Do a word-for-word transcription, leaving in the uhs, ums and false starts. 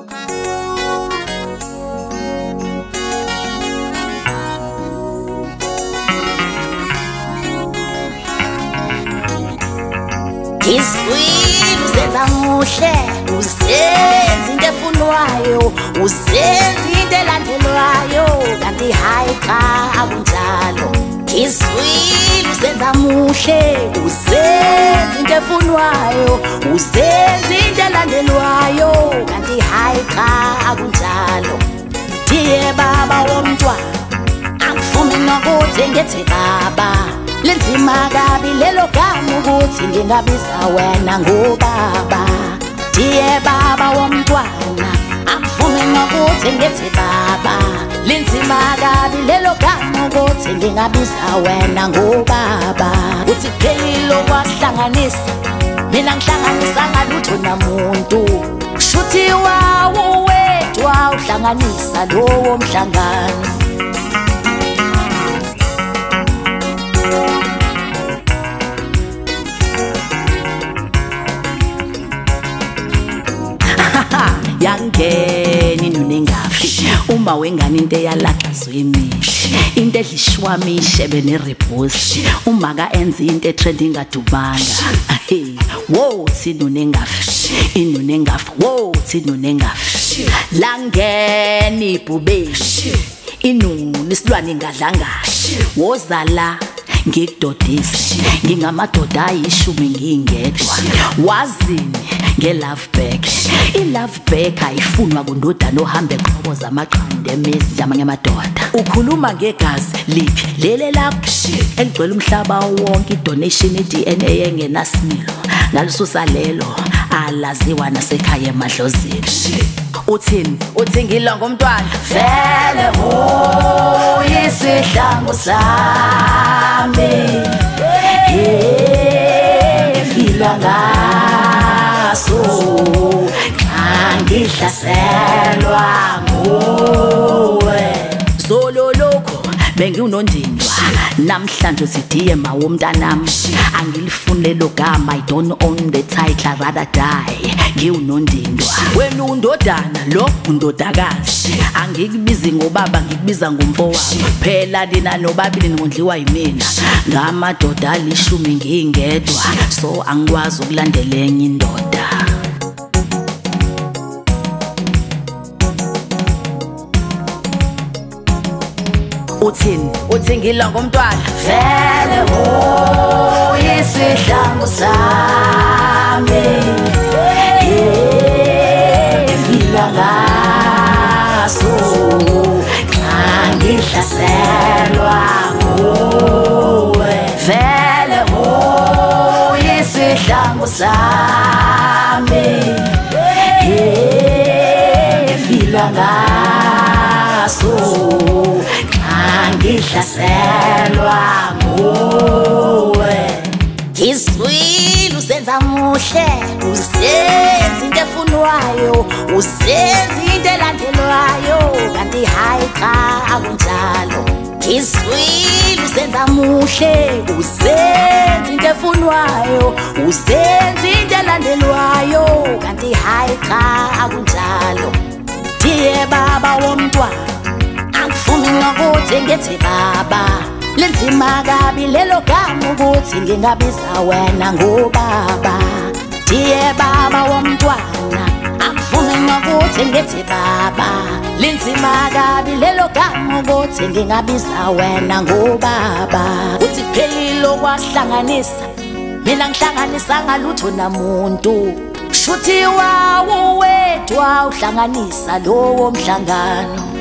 Iswini usenza muhle, usenza into efunwayo, usenza into elandelwayo, kanti hayi cha akunjalo. Iswini usenza muhle, usenza into efunwayo, usenza into elandelwayo, kanti hayi cha akunjalo. Ndiye baba womntwana, angifuni nokuthi ngithi baba, lenzima kabi lelo gama ukuthi ngingabiza wena ngobaba. Ndiye baba womntwana, angifuni nokuthi ngithi baba, lenzima kabi lelo gama ukuthi ngingabiza wena ngobaba. Uthi phelile okwasihlanganisa, mina ngihlanganisa ngalutho namuntu, kushuthi wawo wedwa uhlanganisa lowo mhlangano. Yangeni nunengafi uma wengane into eyalaxazwe imishi, into edlishwami ishebe nereposi, uma ka enza into etrend ingadubanga. Hey wo thi nunengafi, inunengafi wo thi nunengafi. Langeni ibhubeshi, inuni isilwane ingadlangashi, wozala ngikudodisi, ngingamadoda ayishumi ngingedwa. Wazini nge-love back, i-love back ayifunwa kundodana ohambe qobo zamaqanda emisi jamanye amadoda. Ukhuluma ngegazi liphi lele lakho eligcwele umhlaba wonke, i-donation i-D N A engenasimilo, ngaleso salelo alaziwa nasekhaya emadlozini. Uthini uthi ngilwa ngomntwana vele ho yisidlango sami, ngifila ngaso ngihlaselwa nguwe. Zolo lokho bengiwunondindwa, namhlanje usidiye mawo mntanami, angilifune lo gama, I don't own the title, I rather die ngiwunondindwa. Wena undodana lo undodakazi, angikubizi ngobaba ngikubiza ngomfowabo, phela nina nobabili ngondliwa yimina, ngamadoda alishumi ngingedwa, so angikwazi ukulandela enye indoda. Uthini uthi ngilwa ngomntwana vele ho yisidlango sami, ngifila ngaso ngihlaselwa nguwe. Vele ho yisidlango sami, ngifila ngaso ngihlaselwa nguwe. Iswini usenza muhle, usenza into efunwayo, usenza into elandelwayo, kanti hayi cha akunjalo. Iswini usenza muhle, usenza into efunwayo, usenza into elandelwayo, kanti hayi cha akunjalo. Ndiye baba womntwana, angifuni nokuthi ngithi baba, lenzima kabi lelo gama ukuthi ngingabiza wena ngobaba. Ndiye baba womntwana, angifuni nokuthi ngithi baba, lenzima kabi lelo gama ukuthi ngingabiza wena ngobaba. Uthi phelile okwasihlanganisa, mina ngihlanganisa ngalutho namuntu, kushuthi wawo wedwa uhlanganisa lowo mhlangano.